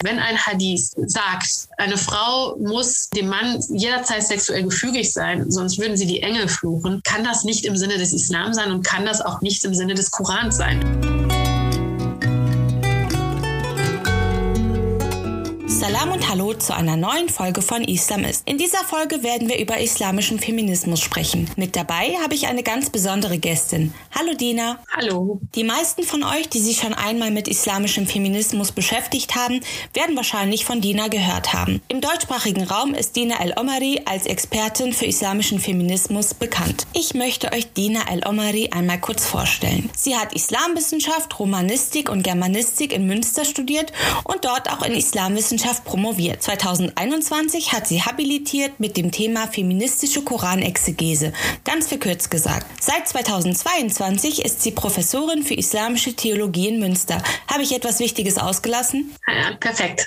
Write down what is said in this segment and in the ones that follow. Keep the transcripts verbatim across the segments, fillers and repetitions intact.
Wenn ein Hadith sagt, eine Frau muss dem Mann jederzeit sexuell gefügig sein, sonst würden sie die Engel fluchen, kann das nicht im Sinne des Islam sein und kann das auch nicht im Sinne des Korans sein. Salam und Hallo zu einer neuen Folge von Islamist. In dieser Folge werden wir über islamischen Feminismus sprechen. Mit dabei habe ich eine ganz besondere Gästin. Hallo Dina. Hallo. Die meisten von euch, die sich schon einmal mit islamischem Feminismus beschäftigt haben, werden wahrscheinlich von Dina gehört haben. Im deutschsprachigen Raum ist Dina El-Omari als Expertin für islamischen Feminismus bekannt. Ich möchte euch Dina El-Omari einmal kurz vorstellen. Sie hat Islamwissenschaft, Romanistik und Germanistik in Münster studiert und dort auch in Islamwissenschaft promoviert. zweitausendeinundzwanzig hat sie habilitiert mit dem Thema feministische Koranexegese, ganz verkürzt gesagt. Seit zweitausendzweiundzwanzig ist sie Professorin für islamische Theologie in Münster. Habe ich etwas Wichtiges ausgelassen? Ja, perfekt.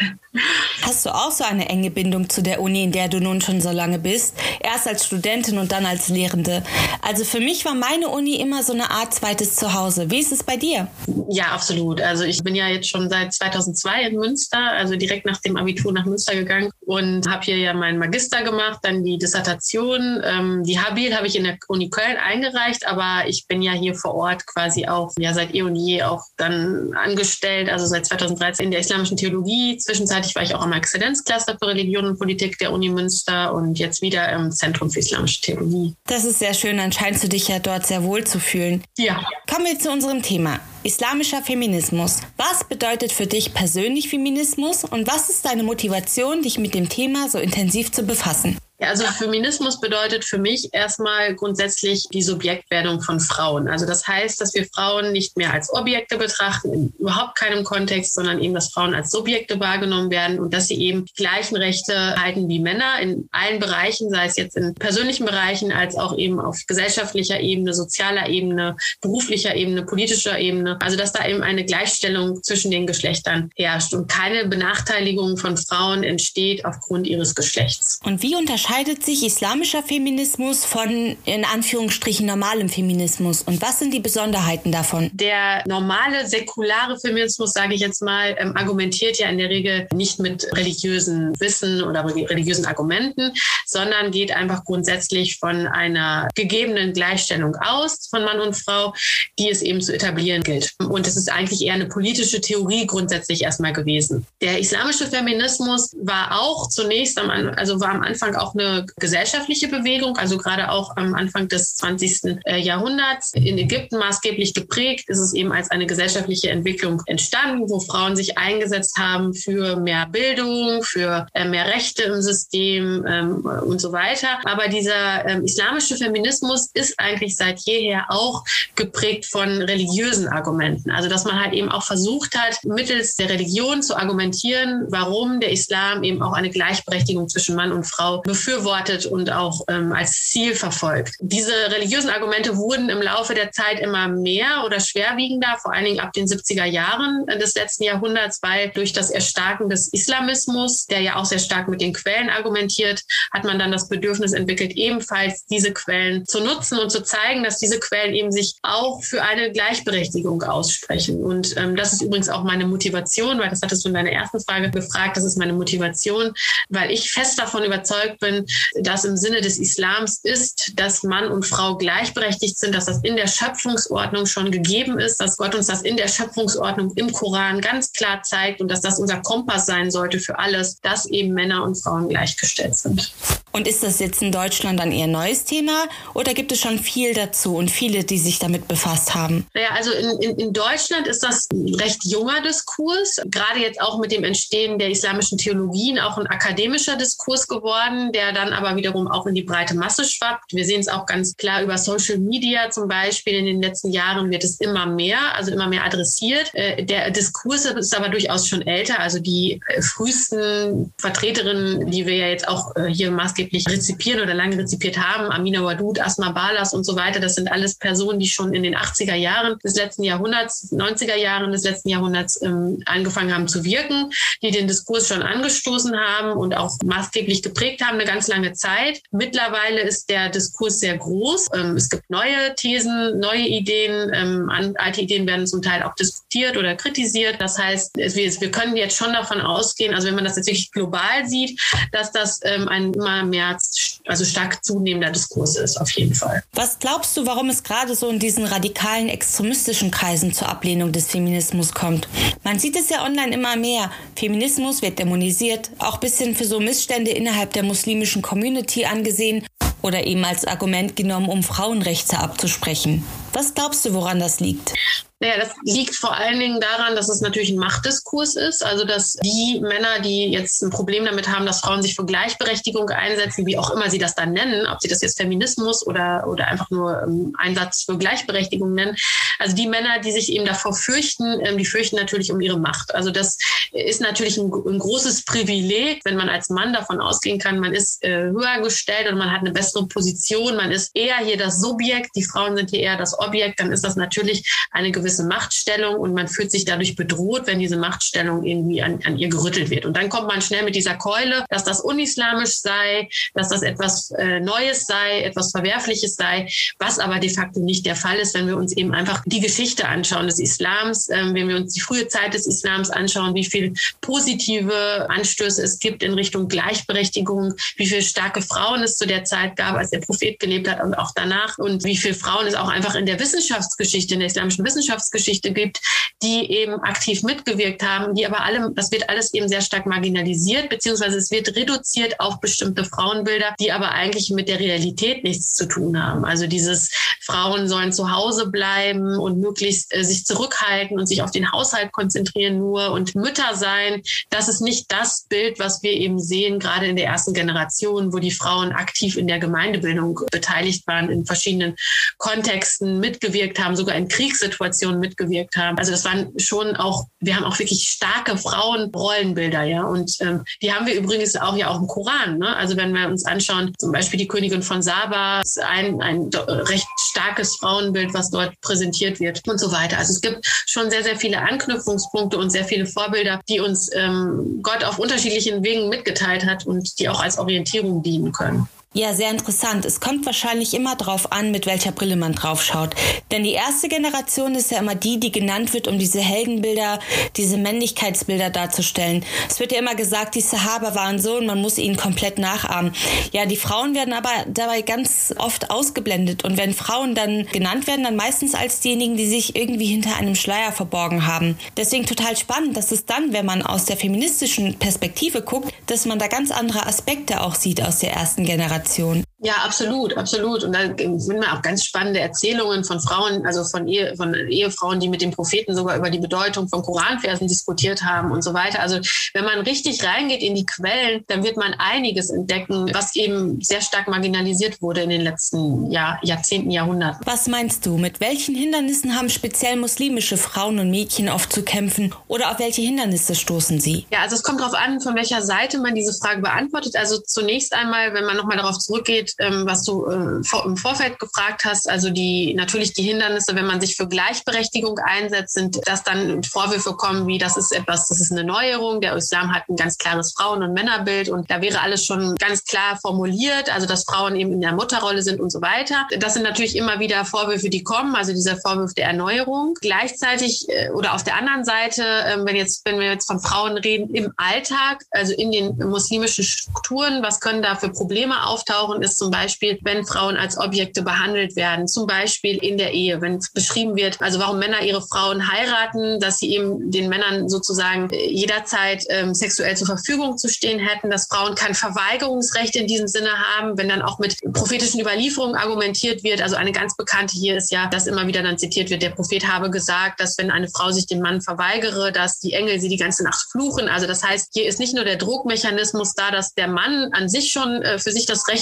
Hast du auch so eine enge Bindung zu der Uni, in der du nun schon so lange bist? Erst als Studentin und dann als Lehrende. Also für mich war meine Uni immer so eine Art zweites Zuhause. Wie ist es bei dir? Ja, absolut. Also ich bin ja jetzt schon seit zweitausendzwei in Münster, also direkt nach dem Abitur nach Münster gegangen und habe hier ja meinen Magister gemacht, dann die Dissertation. Ähm, die Habil habe ich in der Uni Köln eingereicht, aber ich bin ja hier vor Ort quasi auch ja seit eh und je auch dann angestellt, also seit zweitausenddreizehn in der islamischen Theologie. Zwischenzeitlich war ich auch am Exzellenzcluster für Religion und Politik der Uni Münster und jetzt wieder im Zentrum für islamische Theologie. Das ist sehr schön, dann scheinst du dich ja dort sehr wohl zu fühlen. Ja. Kommen wir zu unserem Thema. Islamischer Feminismus. Was bedeutet für dich persönlich Feminismus und was ist deine Motivation, dich mit dem Thema so intensiv zu befassen? Ja, also Feminismus bedeutet für mich erstmal grundsätzlich die Subjektwerdung von Frauen. Also das heißt, dass wir Frauen nicht mehr als Objekte betrachten, in überhaupt keinem Kontext, sondern eben, dass Frauen als Subjekte wahrgenommen werden und dass sie eben die gleichen Rechte halten wie Männer in allen Bereichen, sei es jetzt in persönlichen Bereichen, als auch eben auf gesellschaftlicher Ebene, sozialer Ebene, beruflicher Ebene, politischer Ebene. Also dass da eben eine Gleichstellung zwischen den Geschlechtern herrscht und keine Benachteiligung von Frauen entsteht aufgrund ihres Geschlechts. Und wie unterscheidet Unterscheidet sich islamischer Feminismus von, in Anführungsstrichen, normalem Feminismus? Und was sind die Besonderheiten davon? Der normale, säkulare Feminismus, sage ich jetzt mal, ähm, argumentiert ja in der Regel nicht mit religiösen Wissen oder religiösen Argumenten, sondern geht einfach grundsätzlich von einer gegebenen Gleichstellung aus von Mann und Frau, die es eben zu etablieren gilt. Und es ist eigentlich eher eine politische Theorie grundsätzlich erstmal gewesen. Der islamische Feminismus war auch zunächst, am, also war am Anfang auch eine eine gesellschaftliche Bewegung, also gerade auch am Anfang des zwanzigsten Jahrhunderts in Ägypten maßgeblich geprägt, ist es eben als eine gesellschaftliche Entwicklung entstanden, wo Frauen sich eingesetzt haben für mehr Bildung, für äh, mehr Rechte im System ähm, und so weiter. Aber dieser ähm, islamische Feminismus ist eigentlich seit jeher auch geprägt von religiösen Argumenten. Also dass man halt eben auch versucht hat, mittels der Religion zu argumentieren, warum der Islam eben auch eine Gleichberechtigung zwischen Mann und Frau befürwortet und auch ähm, als Ziel verfolgt. Diese religiösen Argumente wurden im Laufe der Zeit immer mehr oder schwerwiegender, vor allen Dingen ab den siebziger Jahren des letzten Jahrhunderts, weil durch das Erstarken des Islamismus, der ja auch sehr stark mit den Quellen argumentiert, hat man dann das Bedürfnis entwickelt, ebenfalls diese Quellen zu nutzen und zu zeigen, dass diese Quellen eben sich auch für eine Gleichberechtigung aussprechen. Und ähm, das ist übrigens auch meine Motivation, weil das hattest du in deiner ersten Frage gefragt, das ist meine Motivation, weil ich fest davon überzeugt bin, dass im Sinne des Islams ist, dass Mann und Frau gleichberechtigt sind, dass das in der Schöpfungsordnung schon gegeben ist, dass Gott uns das in der Schöpfungsordnung im Koran ganz klar zeigt und dass das unser Kompass sein sollte für alles, dass eben Männer und Frauen gleichgestellt sind. Und ist das jetzt in Deutschland ein eher neues Thema oder gibt es schon viel dazu und viele, die sich damit befasst haben? Naja, also in, in, in Deutschland ist das ein recht junger Diskurs, gerade jetzt auch mit dem Entstehen der islamischen Theologien auch ein akademischer Diskurs geworden, der dann aber wiederum auch in die breite Masse schwappt. Wir sehen es auch ganz klar über Social Media zum Beispiel. In den letzten Jahren wird es immer mehr, also immer mehr adressiert. Der Diskurs ist aber durchaus schon älter. Also die frühesten Vertreterinnen, die wir ja jetzt auch hier maßgeblich maßgeblich rezipieren oder lange rezipiert haben. Amina Wadud, Asma Balas und so weiter. Das sind alles Personen, die schon in den achtziger Jahren des letzten Jahrhunderts, neunziger Jahren des letzten Jahrhunderts ähm, angefangen haben zu wirken, die den Diskurs schon angestoßen haben und auch maßgeblich geprägt haben, eine ganz lange Zeit. Mittlerweile ist der Diskurs sehr groß. Ähm, es gibt neue Thesen, neue Ideen. Ähm, alte Ideen werden zum Teil auch diskutiert oder kritisiert. Das heißt, wir, wir können jetzt schon davon ausgehen, also wenn man das jetzt wirklich global sieht, dass das ähm, ein immer mehr, also stark zunehmender Diskurs ist, auf jeden Fall. Was glaubst du, warum es gerade so in diesen radikalen, extremistischen Kreisen zur Ablehnung des Feminismus kommt? Man sieht es ja online immer mehr. Feminismus wird dämonisiert, auch ein bisschen für so Missstände innerhalb der muslimischen Community angesehen oder eben als Argument genommen, um Frauenrechte abzusprechen. Was glaubst du, woran das liegt? Naja, das liegt vor allen Dingen daran, dass es natürlich ein Machtdiskurs ist. Also dass die Männer, die jetzt ein Problem damit haben, dass Frauen sich für Gleichberechtigung einsetzen, wie auch immer sie das dann nennen, ob sie das jetzt Feminismus oder, oder einfach nur ähm, Einsatz für Gleichberechtigung nennen. Also die Männer, die sich eben davor fürchten, ähm, die fürchten natürlich um ihre Macht. Also das ist natürlich ein, ein großes Privileg, wenn man als Mann davon ausgehen kann, man ist äh, höher gestellt und man hat eine bessere Position, man ist eher hier das Subjekt, die Frauen sind hier eher das Objekt, dann ist das natürlich eine gewisse Machtstellung und man fühlt sich dadurch bedroht, wenn diese Machtstellung irgendwie an, an ihr gerüttelt wird. Und dann kommt man schnell mit dieser Keule, dass das unislamisch sei, dass das etwas äh, Neues sei, etwas Verwerfliches sei, was aber de facto nicht der Fall ist, wenn wir uns eben einfach die Geschichte anschauen des Islams, äh, wenn wir uns die frühe Zeit des Islams anschauen, wie viel positive Anstöße es gibt in Richtung Gleichberechtigung, wie viele starke Frauen es zu der Zeit gab, als der Prophet gelebt hat und auch danach und wie viele Frauen es auch einfach in der Wissenschaftsgeschichte, in der islamischen Wissenschaftsgeschichte gibt, die eben aktiv mitgewirkt haben, die aber alle, das wird alles eben sehr stark marginalisiert, beziehungsweise es wird reduziert auf bestimmte Frauenbilder, die aber eigentlich mit der Realität nichts zu tun haben. Also dieses Frauen sollen zu Hause bleiben und möglichst äh, sich zurückhalten und sich auf den Haushalt konzentrieren nur und Mütter sein, das ist nicht das Bild, was wir eben sehen, gerade in der ersten Generation, wo die Frauen aktiv in der Gemeindebildung beteiligt waren, in verschiedenen Kontexten mitgewirkt haben, sogar in Kriegssituationen mitgewirkt haben. Also das waren schon auch, wir haben auch wirklich starke Frauenrollenbilder, ja. Und ähm, die haben wir übrigens auch ja auch im Koran, ne? Also wenn wir uns anschauen, zum Beispiel die Königin von Saba, ist ein, ein recht starkes Frauenbild, was dort präsentiert wird und so weiter. Also es gibt schon sehr, sehr viele Anknüpfungspunkte und sehr viele Vorbilder, die uns ähm, Gott auf unterschiedlichen Wegen mitgeteilt hat und die auch als Orientierung dienen können. Ja, sehr interessant. Es kommt wahrscheinlich immer drauf an, mit welcher Brille man drauf schaut. Denn die erste Generation ist ja immer die, die genannt wird, um diese Heldenbilder, diese Männlichkeitsbilder darzustellen. Es wird ja immer gesagt, die Sahaba waren so und man muss ihnen komplett nachahmen. Ja, die Frauen werden aber dabei ganz oft ausgeblendet. Und wenn Frauen dann genannt werden, dann meistens als diejenigen, die sich irgendwie hinter einem Schleier verborgen haben. Deswegen total spannend, dass es dann, wenn man aus der feministischen Perspektive guckt, dass man da ganz andere Aspekte auch sieht aus der ersten Generation. Ja, absolut, absolut. Und da sind wir auch ganz spannende Erzählungen von Frauen, also von, Ehe, von Ehefrauen, die mit dem Propheten sogar über die Bedeutung von Koranversen diskutiert haben und so weiter. Also wenn man richtig reingeht in die Quellen, dann wird man einiges entdecken, was eben sehr stark marginalisiert wurde in den letzten Jahr, Jahrzehnten, Jahrhunderten. Was meinst du, mit welchen Hindernissen haben speziell muslimische Frauen und Mädchen oft zu kämpfen oder auf welche Hindernisse stoßen sie? Ja, also es kommt darauf an, von welcher Seite man diese Frage beantwortet. Also zunächst einmal, wenn man nochmal darauf zurückgeht, ähm, was du äh, vor, im Vorfeld gefragt hast, also die natürlich die Hindernisse, wenn man sich für Gleichberechtigung einsetzt, sind, dass dann Vorwürfe kommen, wie das ist etwas, das ist eine Neuerung, der Islam hat ein ganz klares Frauen- und Männerbild und da wäre alles schon ganz klar formuliert, also dass Frauen eben in der Mutterrolle sind und so weiter. Das sind natürlich immer wieder Vorwürfe, die kommen, also dieser Vorwurf der Erneuerung. Gleichzeitig äh, oder auf der anderen Seite, äh, wenn jetzt, wenn wir jetzt von Frauen reden, im Alltag, also in den muslimischen Strukturen, was können da für Probleme auftauchen, ist zum Beispiel, wenn Frauen als Objekte behandelt werden, zum Beispiel in der Ehe, wenn beschrieben wird, also warum Männer ihre Frauen heiraten, dass sie eben den Männern sozusagen jederzeit ähm, sexuell zur Verfügung zu stehen hätten, dass Frauen kein Verweigerungsrecht in diesem Sinne haben, wenn dann auch mit prophetischen Überlieferungen argumentiert wird. Also eine ganz bekannte hier ist ja, dass immer wieder dann zitiert wird, der Prophet habe gesagt, dass wenn eine Frau sich dem Mann verweigere, dass die Engel sie die ganze Nacht fluchen. Also das heißt, hier ist nicht nur der Druckmechanismus da, dass der Mann an sich schon äh, für sich das Recht beansprucht,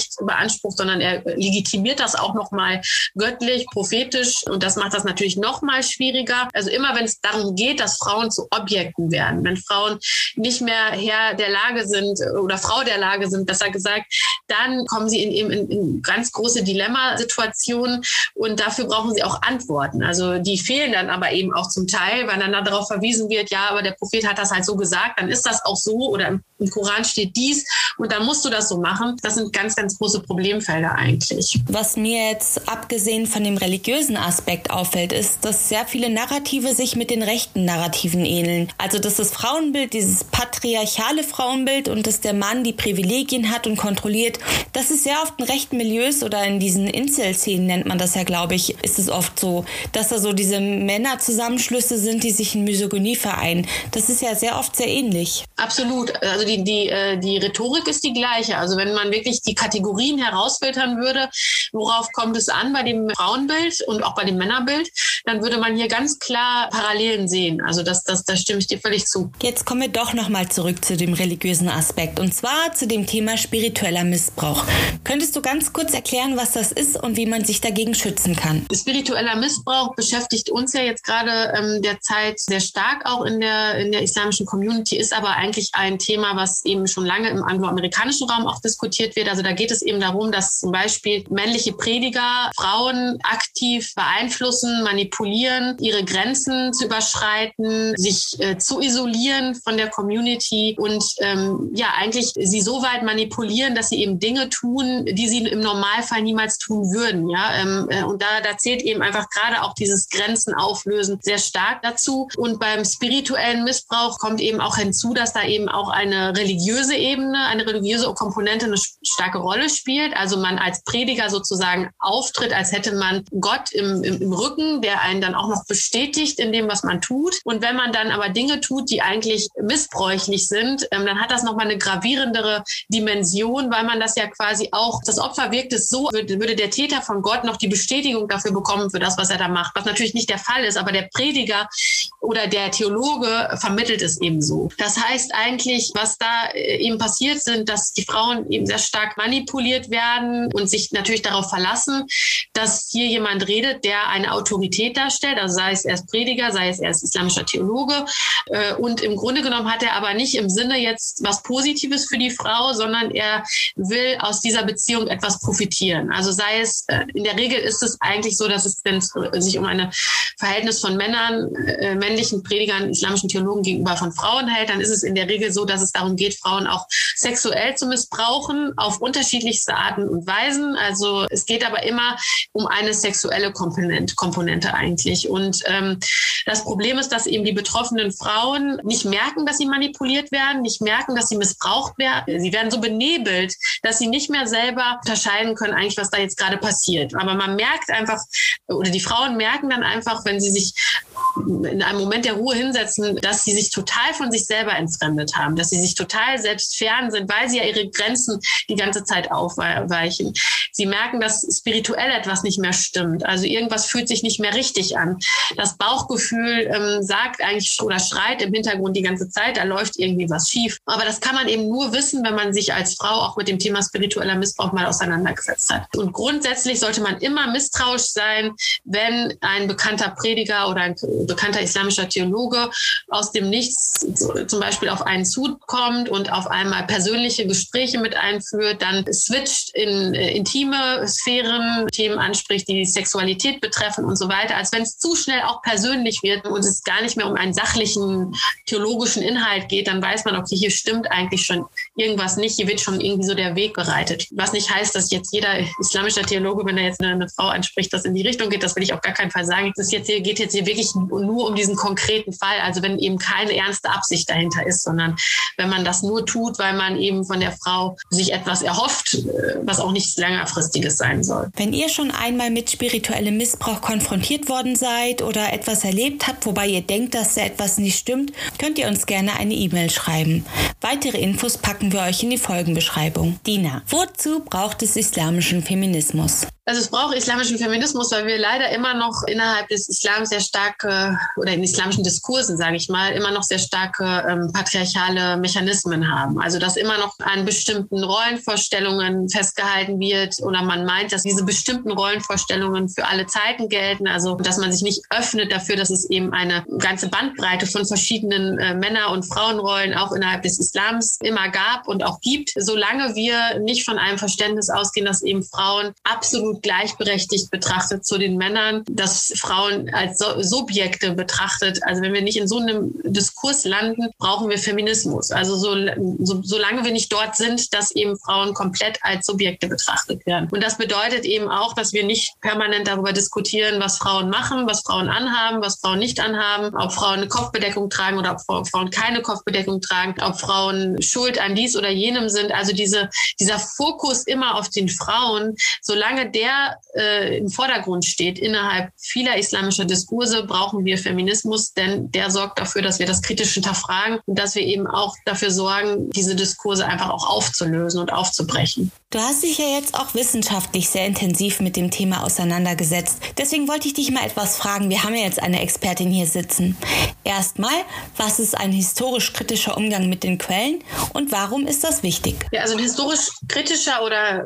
Anspruch, sondern er legitimiert das auch nochmal göttlich, prophetisch und das macht das natürlich nochmal schwieriger. Also immer wenn es darum geht, dass Frauen zu Objekten werden, wenn Frauen nicht mehr Herr der Lage sind oder Frau der Lage sind, besser gesagt, dann kommen sie in eben in, in ganz große Dilemmasituationen und dafür brauchen sie auch Antworten. Also die fehlen dann aber eben auch zum Teil, weil dann darauf verwiesen wird, ja, aber der Prophet hat das halt so gesagt, dann ist das auch so oder im, im Koran steht dies und dann musst du das so machen. Das sind ganz, ganz große Problemfelder eigentlich. Was mir jetzt abgesehen von dem religiösen Aspekt auffällt, ist, dass sehr viele Narrative sich mit den rechten Narrativen ähneln. Also dass das Frauenbild, dieses patriarchale Frauenbild und dass der Mann die Privilegien hat und kontrolliert, das ist sehr oft in rechten Milieus oder in diesen Incel-Szenen nennt man das ja, glaube ich, ist es oft so, dass da so diese Männerzusammenschlüsse sind, die sich in Misogynie vereinen. Das ist ja sehr oft sehr ähnlich. Absolut. Also die, die, die Rhetorik ist die gleiche. Also wenn man wirklich die Kategorien herausfiltern würde, worauf kommt es an bei dem Frauenbild und auch bei dem Männerbild, dann würde man hier ganz klar Parallelen sehen. Also das, das, das stimme ich dir völlig zu. Jetzt kommen wir doch nochmal zurück zu dem religiösen Aspekt und zwar zu dem Thema spiritueller Missbrauch. Könntest du ganz kurz erklären, was das ist und wie man sich dagegen schützen kann? Spiritueller Missbrauch beschäftigt uns ja jetzt gerade ähm, derzeit sehr stark auch in der, in der islamischen Community, ist aber eigentlich ein Thema, was eben schon lange im angloamerikanischen Raum auch diskutiert wird. Also da geht es eben darum, dass zum Beispiel männliche Prediger Frauen aktiv beeinflussen, manipulieren, ihre Grenzen zu überschreiten, sich äh, zu isolieren von der Community und ähm, ja eigentlich sie so weit manipulieren, dass sie eben Dinge tun, die sie im Normalfall niemals tun würden. Ja? Ähm, äh, und da, da zählt eben einfach gerade auch dieses Grenzen auflösen sehr stark dazu. Und beim spirituellen Missbrauch kommt eben auch hinzu, dass da eben auch eine religiöse Ebene, eine religiöse Komponente eine starke Rolle spielt. Also man als Prediger sozusagen auftritt, als hätte man Gott im, im, im Rücken, der einen dann auch noch bestätigt in dem, was man tut. Und wenn man dann aber Dinge tut, die eigentlich missbräuchlich sind, ähm, dann hat das nochmal eine gravierendere Dimension, weil man das ja quasi auch, das Opfer wirkt es so, würde, würde der Täter von Gott noch die Bestätigung dafür bekommen für das, was er da macht, was natürlich nicht der Fall ist, aber der Prediger oder der Theologe vermittelt es eben so. Das heißt eigentlich, was da eben passiert sind, dass die Frauen eben sehr stark manipuliert werden und sich natürlich darauf verlassen, dass hier jemand redet, der eine Autorität darstellt, also sei es erst Prediger, sei es erst islamischer Theologe und im Grunde genommen hat er aber nicht im Sinne jetzt was Positives für die Frau, sondern er will aus dieser Beziehung etwas profitieren. Also sei es, in der Regel ist es eigentlich so, dass es, wenn es sich um ein Verhältnis von Männern, äh, männlichen Predigern, islamischen Theologen gegenüber von Frauen hält, dann ist es in der Regel so, dass es darum geht, Frauen auch sexuell zu missbrauchen, auf unterschiedlichste Arten und Weisen. Also es geht aber immer um eine sexuelle Komponente, Komponente eigentlich. Und ähm, das Problem ist, dass eben die betroffenen Frauen nicht merken, dass sie manipuliert werden, nicht merken, dass sie missbraucht werden. Sie werden so benebelt, dass sie nicht mehr selber unterscheiden können, eigentlich, was da jetzt gerade passiert. Aber man merkt einfach, oder die Frauen merken dann einfach, wenn sie sich in einem Moment der Ruhe hinsetzen, dass sie sich total von sich selber entfremdet haben, dass sie sich total selbst fern sind, weil sie ja ihre Grenzen die ganze Zeit aufweichen. Sie merken, dass spirituell etwas nicht mehr stimmt. Also irgendwas fühlt sich nicht mehr richtig an. Das Bauchgefühl ähm, sagt eigentlich oder schreit im Hintergrund die ganze Zeit, da läuft irgendwie was schief. Aber das kann man eben nur wissen, wenn man sich als Frau auch mit dem Thema spiritueller Missbrauch mal auseinandergesetzt hat. Und grundsätzlich sollte man immer misstrauisch sein, wenn ein bekannter Prediger oder ein bekannter islamischer Theologe aus dem Nichts zum Beispiel auf einen zukommt und auf einmal persönliche Gespräche mit einführt, dann switcht in äh, intime Sphären, Themen anspricht, die Sexualität betreffen und so weiter, als wenn es zu schnell auch persönlich wird und es gar nicht mehr um einen sachlichen theologischen Inhalt geht, dann weiß man, okay, hier stimmt eigentlich schon irgendwas nicht, hier wird schon irgendwie so der Weg bereitet. Was nicht heißt, dass jetzt jeder islamischer Theologe, wenn er jetzt eine, eine Frau anspricht, das in die Richtung geht, das will ich auf gar keinen Fall sagen. Das jetzt hier, geht jetzt hier wirklich nur um diesen konkreten Fall, also wenn eben keine ernste Absicht dahinter ist, sondern wenn man das nur tut, weil man eben von der Frau sich etwas erhofft, was auch nichts längerfristiges sein soll. Wenn ihr schon einmal mit spirituellem Missbrauch konfrontiert worden seid oder etwas erlebt habt, wobei ihr denkt, dass da etwas nicht stimmt, könnt ihr uns gerne eine E-Mail schreiben. Weitere Infos packen packen wir euch in die Folgenbeschreibung. Dina, wozu braucht es islamischen Feminismus? Also es braucht islamischen Feminismus, weil wir leider immer noch innerhalb des Islams sehr starke, oder in islamischen Diskursen, sage ich mal, immer noch sehr starke ähm, patriarchale Mechanismen haben. Also dass immer noch an bestimmten Rollenvorstellungen festgehalten wird oder man meint, dass diese bestimmten Rollenvorstellungen für alle Zeiten gelten. Also dass man sich nicht öffnet dafür, dass es eben eine ganze Bandbreite von verschiedenen äh, Männer- und Frauenrollen auch innerhalb des Islams immer gab und auch gibt, solange wir nicht von einem Verständnis ausgehen, dass eben Frauen absolut gleichberechtigt betrachtet zu den Männern, dass Frauen als so- Subjekte betrachtet. Also wenn wir nicht in so einem Diskurs landen, brauchen wir Feminismus. Also so, so, solange wir nicht dort sind, dass eben Frauen komplett als Subjekte betrachtet werden. Und das bedeutet eben auch, dass wir nicht permanent darüber diskutieren, was Frauen machen, was Frauen anhaben, was Frauen nicht anhaben, ob Frauen eine Kopfbedeckung tragen oder ob Frauen keine Kopfbedeckung tragen, ob Frauen schuld an dies oder jenem sind. Also diese, dieser Fokus immer auf den Frauen, solange der äh, im Vordergrund steht innerhalb vieler islamischer Diskurse, brauchen wir Feminismus, denn der sorgt dafür, dass wir das kritisch hinterfragen und dass wir eben auch dafür sorgen, diese Diskurse einfach auch aufzulösen und aufzubrechen. Du hast dich ja jetzt auch wissenschaftlich sehr intensiv mit dem Thema auseinandergesetzt. Deswegen wollte ich dich mal etwas fragen. Wir haben ja jetzt eine Expertin hier sitzen. Erstmal, was ist ein historisch-kritischer Umgang mit den Quellen und warum ist das wichtig? Ja, also ein historisch-kritischer oder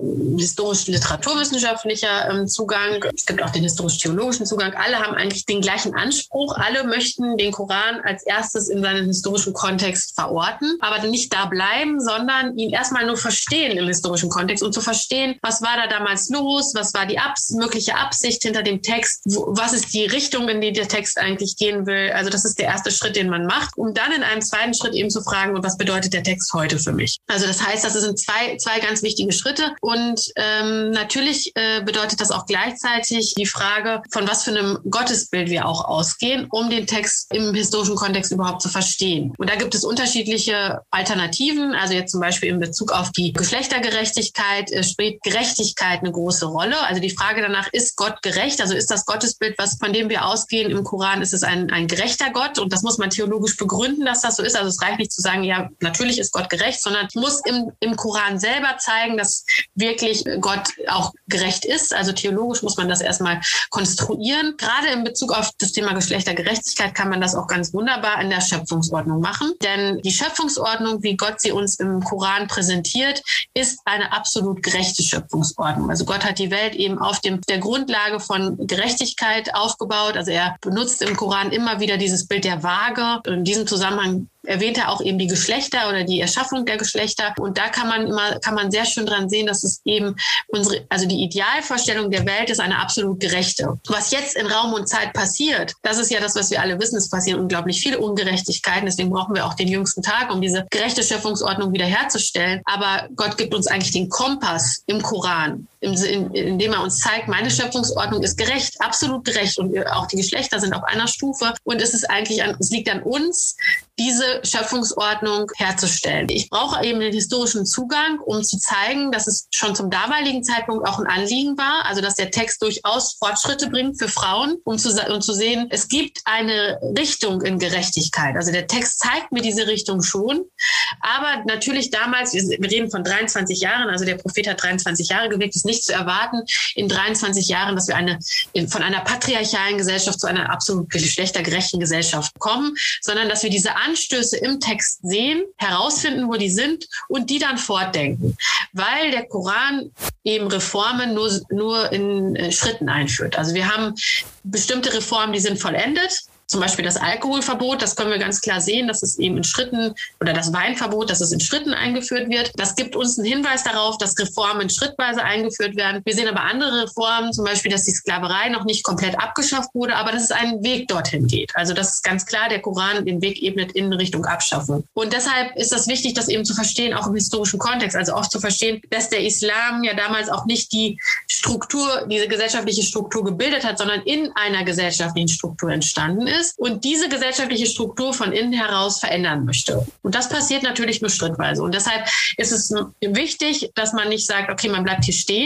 historisch-literaturwissenschaftlicher ähm, Zugang, es gibt auch den historisch-theologischen Zugang, alle haben eigentlich den gleichen Anspruch. Alle möchten den Koran als erstes in seinen historischen Kontext verorten, aber nicht da bleiben, sondern ihn erstmal nur verstehen im historischen Kontext. Und zu verstehen, was war da damals los, was war die Abs- mögliche Absicht hinter dem Text, wo, was ist die Richtung, in die der Text eigentlich gehen will. Also das ist der erste Schritt, den man macht, um dann in einem zweiten Schritt eben zu fragen, und was bedeutet der Text heute für mich? Also das heißt, das sind zwei, zwei ganz wichtige Schritte und ähm, natürlich äh, bedeutet das auch gleichzeitig die Frage, von was für einem Gottesbild wir auch ausgehen, um den Text im historischen Kontext überhaupt zu verstehen. Und da gibt es unterschiedliche Alternativen, also jetzt zum Beispiel in Bezug auf die Geschlechtergerechtigkeit spielt Gerechtigkeit eine große Rolle. Also die Frage danach, ist Gott gerecht? Also ist das Gottesbild, was von dem wir ausgehen im Koran, ist es ein, ein gerechter Gott? Und das muss man theologisch begründen, dass das so ist. Also es reicht nicht zu sagen, ja, natürlich ist Gott gerecht, sondern es muss im, im Koran selber zeigen, dass wirklich Gott auch gerecht ist. Also theologisch muss man das erstmal konstruieren. Gerade in Bezug auf das Thema Geschlechtergerechtigkeit kann man das auch ganz wunderbar in der Schöpfungsordnung machen. Denn die Schöpfungsordnung, wie Gott sie uns im Koran präsentiert, ist eine absolut gerechte Schöpfungsordnung. Also Gott hat die Welt eben auf dem, der Grundlage von Gerechtigkeit aufgebaut. Also er benutzt im Koran immer wieder dieses Bild der Waage. In diesem Zusammenhang erwähnt er auch eben die Geschlechter oder die Erschaffung der Geschlechter. Und da kann man immer, kann man sehr schön dran sehen, dass es eben unsere, also die Idealvorstellung der Welt ist eine absolut gerechte. Was jetzt in Raum und Zeit passiert, das ist ja das, was wir alle wissen. Es passieren unglaublich viele Ungerechtigkeiten. Deswegen brauchen wir auch den jüngsten Tag, um diese gerechte Schöpfungsordnung wiederherzustellen. Aber Gott gibt uns eigentlich den Kompass im Koran, in, in, indem er uns zeigt, meine Schöpfungsordnung ist gerecht, absolut gerecht. Und auch die Geschlechter sind auf einer Stufe. Und es ist eigentlich an, es liegt an uns, diese Schöpfungsordnung herzustellen. Ich brauche eben den historischen Zugang, um zu zeigen, dass es schon zum damaligen Zeitpunkt auch ein Anliegen war, also dass der Text durchaus Fortschritte bringt für Frauen, um zu, um zu sehen, es gibt eine Richtung in Gerechtigkeit. Also der Text zeigt mir diese Richtung schon, aber natürlich damals, wir reden von dreiundzwanzig Jahren, also der Prophet hat dreiundzwanzig Jahre gewirkt, ist nicht zu erwarten in dreiundzwanzig Jahren, dass wir eine von einer patriarchalen Gesellschaft zu einer absolut geschlechtergerechten Gesellschaft kommen, sondern dass wir diese Anstöße im Text sehen, herausfinden, wo die sind und die dann fortdenken. Weil der Koran eben Reformen nur, nur in äh, Schritten einführt. Also wir haben bestimmte Reformen, die sind vollendet. Zum Beispiel das Alkoholverbot, das können wir ganz klar sehen, dass es eben in Schritten, oder das Weinverbot, dass es in Schritten eingeführt wird. Das gibt uns einen Hinweis darauf, dass Reformen schrittweise eingeführt werden. Wir sehen aber andere Reformen, zum Beispiel, dass die Sklaverei noch nicht komplett abgeschafft wurde, aber dass es einen Weg dorthin geht. Also das ist ganz klar, der Koran den Weg ebnet in Richtung Abschaffung. Und deshalb ist das wichtig, das eben zu verstehen, auch im historischen Kontext, also auch zu verstehen, dass der Islam ja damals auch nicht die Struktur, diese gesellschaftliche Struktur gebildet hat, sondern in einer gesellschaftlichen Struktur entstanden ist und diese gesellschaftliche Struktur von innen heraus verändern möchte. Und das passiert natürlich nur schrittweise. Und deshalb ist es wichtig, dass man nicht sagt, okay, man bleibt hier stehen.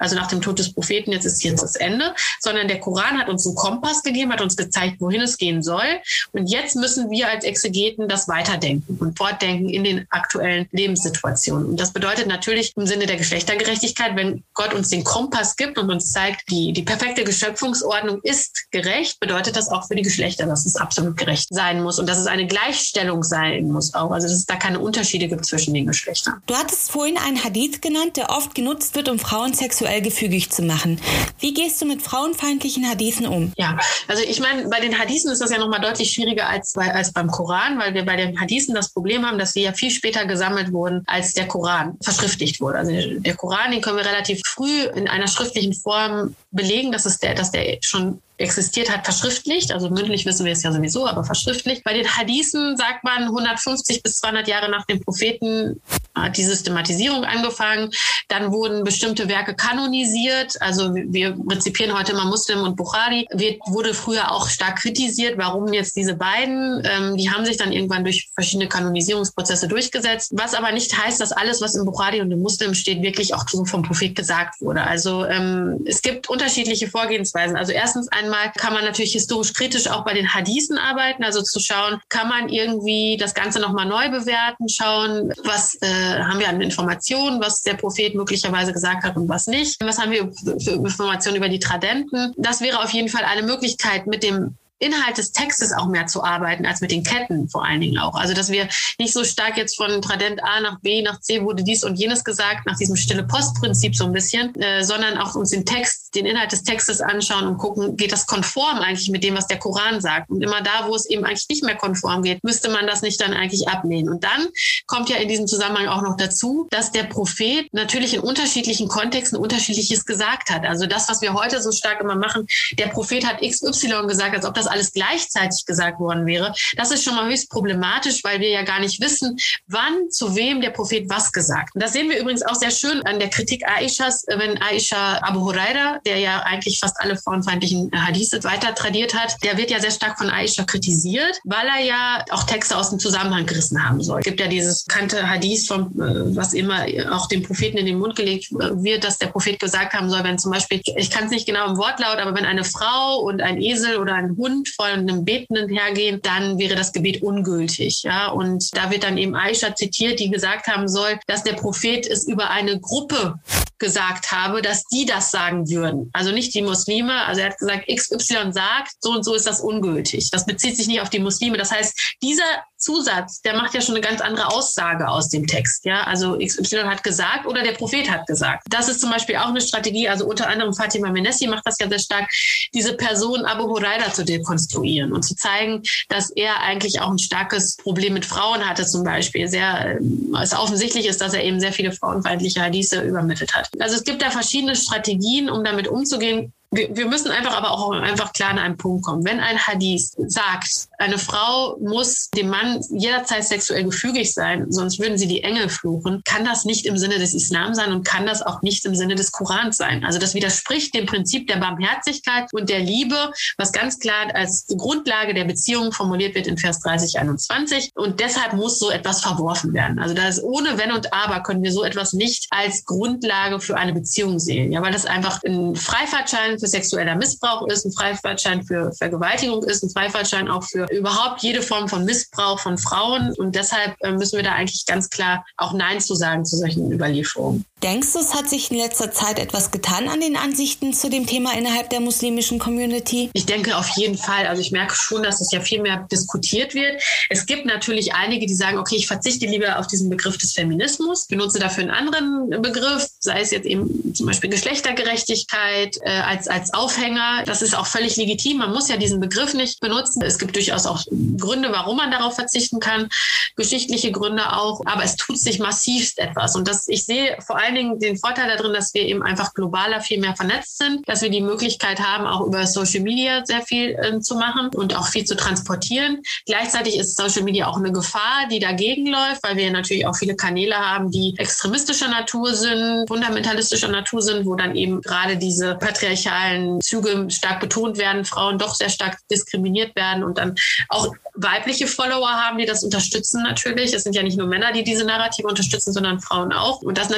also nach dem Tod des Propheten, jetzt ist jetzt das Ende, sondern der Koran hat uns einen Kompass gegeben, hat uns gezeigt, wohin es gehen soll. Und jetzt müssen wir als Exegeten das weiterdenken und fortdenken in den aktuellen Lebenssituationen. Und das bedeutet natürlich im Sinne der Geschlechtergerechtigkeit, wenn Gott uns den Kompass gibt und uns zeigt, die, die perfekte Geschöpfungsordnung ist gerecht, bedeutet das auch für die Geschlechter, dass es absolut gerecht sein muss und dass es eine Gleichstellung sein muss auch. Also dass es da keine Unterschiede gibt zwischen den Geschlechtern. Du hattest vorhin einen Hadith genannt, der oft genutzt wird, um Frauen sexuell gefügig zu machen. Wie gehst du mit frauenfeindlichen Hadithen um? Ja, also ich meine, bei den Hadithen ist das ja nochmal deutlich schwieriger als, bei, als beim Koran, weil wir bei den Hadithen das Problem haben, dass sie ja viel später gesammelt wurden, als der Koran verschriftlicht wurde. Also der Koran, den können wir relativ früh in einer schriftlichen Form belegen, dass, es der, dass der schon existiert hat, verschriftlicht. Also mündlich wissen wir es ja sowieso, aber verschriftlicht. Bei den Hadithen sagt man, hundertfünfzig bis zweihundert Jahre nach dem Propheten hat die Systematisierung angefangen. Dann wurden bestimmte Werke kanonisiert. Also wir rezipieren heute immer Muslim und Bukhari. Wird, wurde früher auch stark kritisiert, warum jetzt diese beiden. Ähm, die haben sich dann irgendwann durch verschiedene Kanonisierungsprozesse durchgesetzt. Was aber nicht heißt, dass alles, was im Bukhari und im Muslim steht, wirklich auch so vom Prophet gesagt wurde. Also ähm, es gibt unterschiedliche Vorgehensweisen. Also erstens einmal kann man natürlich historisch kritisch auch bei den Hadithen arbeiten, also zu schauen, kann man irgendwie das Ganze nochmal neu bewerten, schauen, was äh, haben wir an Informationen, was der Prophet möglicherweise gesagt hat und was nicht. Was haben wir für Informationen über die Tradenten? Das wäre auf jeden Fall eine Möglichkeit, mit dem Inhalt des Textes auch mehr zu arbeiten, als mit den Ketten vor allen Dingen auch. Also dass wir nicht so stark jetzt von Tradent A nach B nach C wurde dies und jenes gesagt, nach diesem Stille-Post-Prinzip so ein bisschen, äh, sondern auch uns den Text, den Inhalt des Textes anschauen und gucken, geht das konform eigentlich mit dem, was der Koran sagt. Und immer da, wo es eben eigentlich nicht mehr konform geht, müsste man das nicht dann eigentlich ablehnen. Und dann kommt ja in diesem Zusammenhang auch noch dazu, dass der Prophet natürlich in unterschiedlichen Kontexten Unterschiedliches gesagt hat. Also das, was wir heute so stark immer machen, der Prophet hat X Y gesagt, als ob das alles gleichzeitig gesagt worden wäre. Das ist schon mal höchst problematisch, weil wir ja gar nicht wissen, wann zu wem der Prophet was gesagt. Und das sehen wir übrigens auch sehr schön an der Kritik Aishas, wenn Aisha Abu Huraira, der ja eigentlich fast alle frauenfeindlichen Hadithe weiter tradiert hat, der wird ja sehr stark von Aisha kritisiert, weil er ja auch Texte aus dem Zusammenhang gerissen haben soll. Es gibt ja dieses bekannte Hadith, vom, was immer auch dem Propheten in den Mund gelegt wird, dass der Prophet gesagt haben soll, wenn zum Beispiel, ich kann es nicht genau im Wortlaut, aber wenn eine Frau und ein Esel oder ein Hund vor einem Betenden hergehen, dann wäre das Gebet ungültig. Ja? Und da wird dann eben Aisha zitiert, die gesagt haben soll, dass der Prophet es über eine Gruppe gesagt habe, dass die das sagen würden. Also nicht die Muslime. Also er hat gesagt, X Y sagt, so und so ist das ungültig. Das bezieht sich nicht auf die Muslime. Das heißt, dieser Zusatz, der macht ja schon eine ganz andere Aussage aus dem Text. Ja, also X Y hat gesagt oder der Prophet hat gesagt. Das ist zum Beispiel auch eine Strategie. Also unter anderem Fatima Menessi macht das ja sehr stark, diese Person Abu Huraira zu dekonstruieren und zu zeigen, dass er eigentlich auch ein starkes Problem mit Frauen hatte zum Beispiel. Sehr, es offensichtlich ist, dass er eben sehr viele frauenfeindliche Hadithe übermittelt hat. Also es gibt da verschiedene Strategien, um damit umzugehen. Wir, wir müssen einfach aber auch einfach klar an einen Punkt kommen. Wenn ein Hadith sagt, eine Frau muss dem Mann jederzeit sexuell gefügig sein, sonst würden sie die Engel fluchen, kann das nicht im Sinne des Islam sein und kann das auch nicht im Sinne des Korans sein. Also das widerspricht dem Prinzip der Barmherzigkeit und der Liebe, was ganz klar als Grundlage der Beziehung formuliert wird in Vers dreißig, einundzwanzig. Und deshalb muss so etwas verworfen werden. Also da ist ohne Wenn und Aber können wir so etwas nicht als Grundlage für eine Beziehung sehen. Ja, weil das einfach ein Freifahrtschein für sexueller Missbrauch ist, ein Freifahrtschein für Vergewaltigung ist, ein Freifahrtschein auch für überhaupt jede Form von Missbrauch von Frauen. Und deshalb müssen wir da eigentlich ganz klar auch Nein zu sagen zu solchen Überlieferungen. Denkst du, es hat sich in letzter Zeit etwas getan an den Ansichten zu dem Thema innerhalb der muslimischen Community? Ich denke auf jeden Fall. Also ich merke schon, dass es ja viel mehr diskutiert wird. Es gibt natürlich einige, die sagen, okay, ich verzichte lieber auf diesen Begriff des Feminismus, benutze dafür einen anderen Begriff, sei es jetzt eben zum Beispiel Geschlechtergerechtigkeit äh, als, als Aufhänger. Das ist auch völlig legitim. Man muss ja diesen Begriff nicht benutzen. Es gibt durchaus auch Gründe, warum man darauf verzichten kann, geschichtliche Gründe auch. Aber es tut sich massivst etwas. Und das, ich sehe vor allem den Vorteil darin, dass wir eben einfach globaler viel mehr vernetzt sind, dass wir die Möglichkeit haben, auch über Social Media sehr viel äh, zu machen und auch viel zu transportieren. Gleichzeitig ist Social Media auch eine Gefahr, die dagegen läuft, weil wir natürlich auch viele Kanäle haben, die extremistischer Natur sind, fundamentalistischer Natur sind, wo dann eben gerade diese patriarchalen Züge stark betont werden, Frauen doch sehr stark diskriminiert werden und dann auch weibliche Follower haben, die das unterstützen natürlich. Es sind ja nicht nur Männer, die diese Narrative unterstützen, sondern Frauen auch. Und das natürlich dann wiederum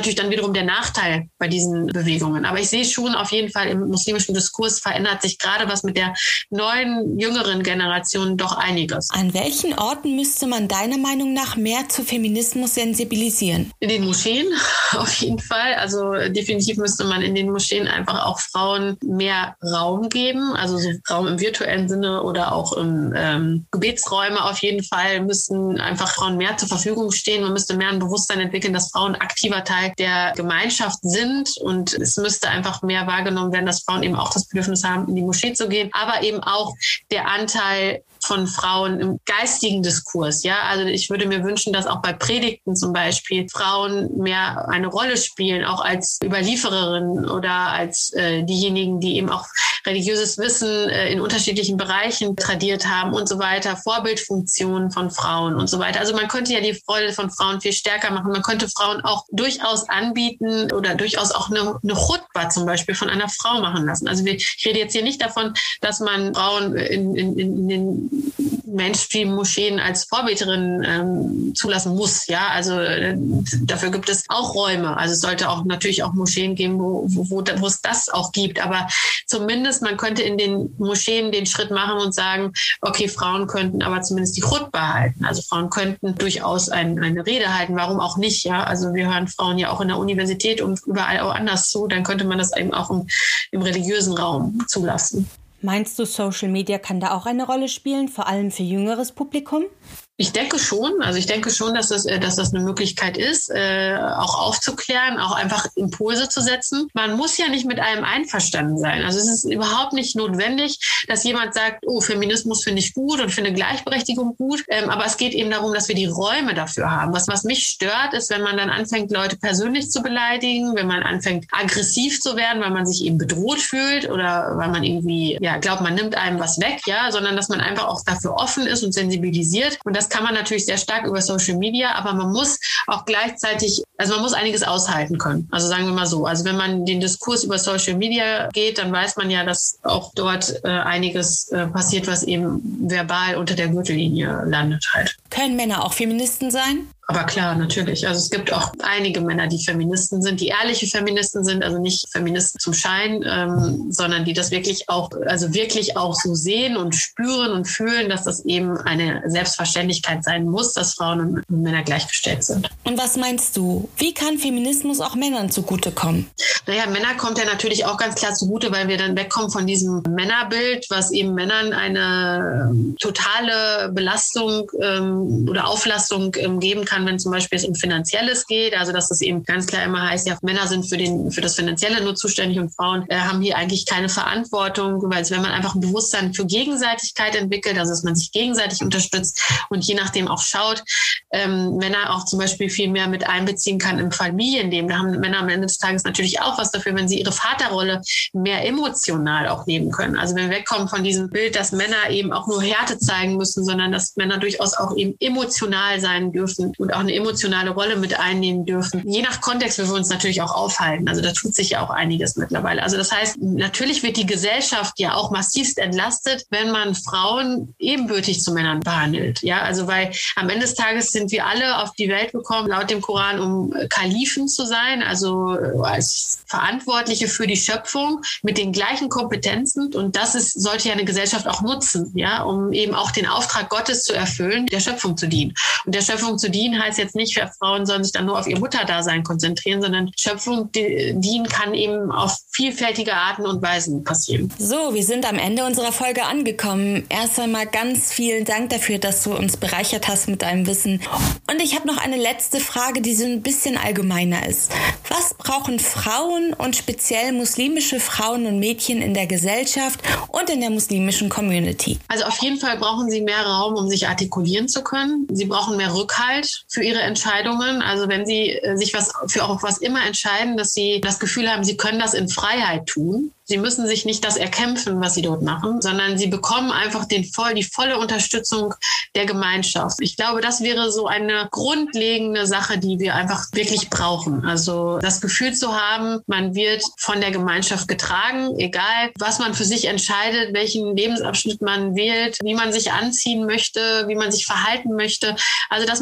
wiederum der Nachteil bei diesen Bewegungen. Aber ich sehe schon auf jeden Fall, im muslimischen Diskurs verändert sich gerade was mit der neuen, jüngeren Generation doch einiges. An welchen Orten müsste man deiner Meinung nach mehr zu Feminismus sensibilisieren? In den Moscheen auf jeden Fall. Also definitiv müsste man in den Moscheen einfach auch Frauen mehr Raum geben. Also so Raum im virtuellen Sinne oder auch im ähm, Gebetsräume auf jeden Fall müssten einfach Frauen mehr zur Verfügung stehen. Man müsste mehr ein Bewusstsein entwickeln, dass Frauen aktiver Teil der Gemeinschaft sind. Und es müsste einfach mehr wahrgenommen werden, dass Frauen eben auch das Bedürfnis haben, in die Moschee zu gehen. Aber eben auch der Anteil von Frauen im geistigen Diskurs. Ja, also ich würde mir wünschen, dass auch bei Predigten zum Beispiel Frauen mehr eine Rolle spielen, auch als Überliefererinnen oder als äh, diejenigen, die eben auch religiöses Wissen äh, in unterschiedlichen Bereichen tradiert haben und so weiter, Vorbildfunktionen von Frauen und so weiter. Also man könnte ja die Rolle von Frauen viel stärker machen. Man könnte Frauen auch durchaus anbieten oder durchaus auch eine, eine Chutba zum Beispiel von einer Frau machen lassen. Also wir, ich rede jetzt hier nicht davon, dass man Frauen in, in, in den Mainstream-Moscheen als Vorbeterin ähm, zulassen muss. Ja, also äh, dafür gibt es auch Räume. Also es sollte auch natürlich auch Moscheen geben, wo, wo, wo, wo es das auch gibt. Aber zumindest man könnte in den Moscheen den Schritt machen und sagen, okay, Frauen könnten aber zumindest die Chutba halten. Also Frauen könnten durchaus ein, eine Rede halten. Warum auch nicht? Ja, also wir hören Frauen ja auch in der Universität und überall auch anders zu. Dann könnte man das eben auch im, im religiösen Raum zulassen. Meinst du, Social Media kann da auch eine Rolle spielen, vor allem für jüngeres Publikum? Ich denke schon. Also ich denke schon, dass das, dass das eine Möglichkeit ist, äh, auch aufzuklären, auch einfach Impulse zu setzen. Man muss ja nicht mit allem einverstanden sein. Also es ist überhaupt nicht notwendig, dass jemand sagt, oh, Feminismus finde ich gut und finde Gleichberechtigung gut. Ähm, aber es geht eben darum, dass wir die Räume dafür haben. Was, was mich stört, ist, wenn man dann anfängt, Leute persönlich zu beleidigen, wenn man anfängt, aggressiv zu werden, weil man sich eben bedroht fühlt oder weil man irgendwie, ja, glaubt, man nimmt einem was weg, ja, sondern dass man einfach auch dafür offen ist und sensibilisiert. Und das kann man natürlich sehr stark über Social Media, aber man muss auch gleichzeitig, also man muss einiges aushalten können. Also sagen wir mal so, also wenn man den Diskurs über Social Media geht, dann weiß man ja, dass auch dort äh, einiges äh, passiert, was eben verbal unter der Gürtellinie landet halt. Können Männer auch Feministen sein? Aber klar, natürlich. Also es gibt auch einige Männer, die Feministen sind, die ehrliche Feministen sind, also nicht Feministen zum Schein, ähm, sondern die das wirklich auch, also wirklich auch so sehen und spüren und fühlen, dass das eben eine Selbstverständlichkeit sein muss, dass Frauen und Männer gleichgestellt sind. Und was meinst du? Wie kann Feminismus auch Männern zugutekommen? Naja, Männer kommt ja natürlich auch ganz klar zugute, weil wir dann wegkommen von diesem Männerbild, was eben Männern eine ähm, totale Belastung ähm, oder Auflastung ähm, geben kann, wenn zum Beispiel es um Finanzielles geht, also dass es eben ganz klar immer heißt, ja, Männer sind für den für das Finanzielle nur zuständig und Frauen äh, haben hier eigentlich keine Verantwortung, weil wenn man einfach ein Bewusstsein für Gegenseitigkeit entwickelt, also dass man sich gegenseitig unterstützt und je nachdem auch schaut, ähm, Männer auch zum Beispiel viel mehr mit einbeziehen kann im Familienleben. Da haben Männer am Ende des Tages natürlich auch was dafür, wenn sie ihre Vaterrolle mehr emotional auch leben können. Also wenn wir wegkommen von diesem Bild, dass Männer eben auch nur Härte zeigen müssen, sondern dass Männer durchaus auch eben emotional sein dürfen und auch eine emotionale Rolle mit einnehmen dürfen. Je nach Kontext, wie wir uns natürlich auch aufhalten. Also da tut sich ja auch einiges mittlerweile. Also das heißt, natürlich wird die Gesellschaft ja auch massivst entlastet, wenn man Frauen ebenbürtig zu Männern behandelt. Ja, also weil am Ende des Tages sind wir alle auf die Welt gekommen, laut dem Koran, um Kalifen zu sein, also als Verantwortliche für die Schöpfung mit den gleichen Kompetenzen. Und das ist, sollte ja eine Gesellschaft auch nutzen, ja, um eben auch den Auftrag Gottes zu erfüllen, der Schöpfung zu dienen. Und der Schöpfung zu dienen heißt jetzt nicht, Frauen sollen sich dann nur auf ihr Mutterdasein konzentrieren, sondern Schöpfung dienen kann eben auf vielfältige Arten und Weisen passieren. So, wir sind am Ende unserer Folge angekommen. Erst einmal ganz vielen Dank dafür, dass du uns bereichert hast mit deinem Wissen. Und ich habe noch eine letzte Frage, die so ein bisschen allgemeiner ist. Was brauchen Frauen und speziell muslimische Frauen und Mädchen in der Gesellschaft und in der muslimischen Community? Also auf jeden Fall brauchen sie mehr Raum, um sich artikulieren zu können. Sie brauchen mehr Rückhalt für ihre Entscheidungen. Also wenn sie sich was für auch was immer entscheiden, dass sie das Gefühl haben, sie können das in Freiheit tun. Sie müssen sich nicht das erkämpfen, was sie dort machen, sondern sie bekommen einfach den voll, die volle Unterstützung der Gemeinschaft. Ich glaube, das wäre so eine grundlegende Sache, die wir einfach wirklich brauchen. Also das Gefühl zu haben, man wird von der Gemeinschaft getragen, egal was man für sich entscheidet, welchen Lebensabschnitt man wählt, wie man sich anziehen möchte, wie man sich verhalten möchte. Also dass man einfach das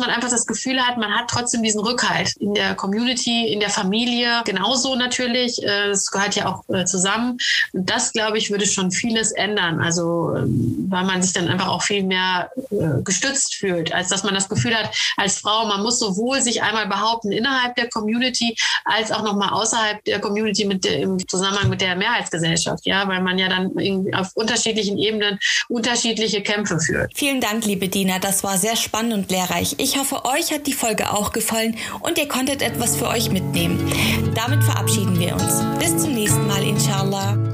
Gefühl hat, man hat trotzdem diesen Rückhalt in der Community, in der Familie, genauso natürlich. Das gehört ja auch zusammen. Und das, glaube ich, würde schon vieles ändern. Also, weil man sich dann einfach auch viel mehr gestützt fühlt, als dass man das Gefühl hat, als Frau, man muss sowohl sich einmal behaupten innerhalb der Community, als auch nochmal außerhalb der Community mit der, im Zusammenhang mit der Mehrheitsgesellschaft. Ja, weil man ja dann irgendwie auf unterschiedlichen Ebenen unterschiedliche Kämpfe führt. Vielen Dank, liebe Dina. Das war sehr spannend und lehrreich. Ich hoffe, euch hat die Folge auch gefallen und ihr konntet etwas für euch mitnehmen. Damit verabschieden wir uns. Bis zum nächsten Mal, inshallah.